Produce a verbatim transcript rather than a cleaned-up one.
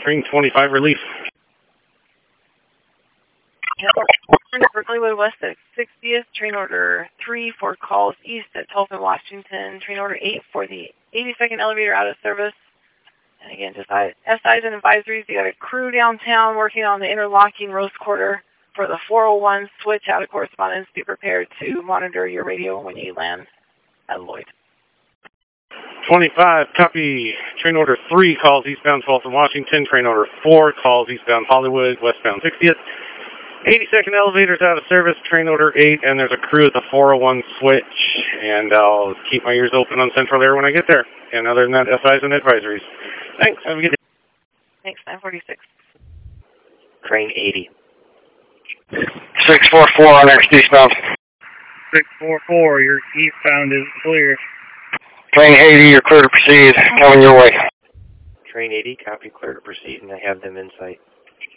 Train twenty-five relief. For Hollywood West at sixtieth, train order three for calls east at twelfth and Washington, train order eight for the eighty-second elevator out of service. And again, just S Is and advisories. You got a crew downtown working on the interlocking Rose Quarter for the four oh one switch out of correspondence. Be prepared to monitor your radio when you land at Lloyd. twenty-five, copy. Train order three calls eastbound twelfth and Washington. Train order four calls eastbound Hollywood, westbound sixtieth. eighty-second elevators out of service, train order eight, and there's a crew at the four oh one switch, and I'll keep my ears open on Central Air when I get there. And other than that, S Is and advisories. Thanks, have a good day. Thanks, nine forty-six. Train eighty. six four four on next eastbound. six four four, your eastbound is clear. Train eighty, you're clear to proceed, coming your way. Train eighty, copy, clear to proceed, and I have them in sight.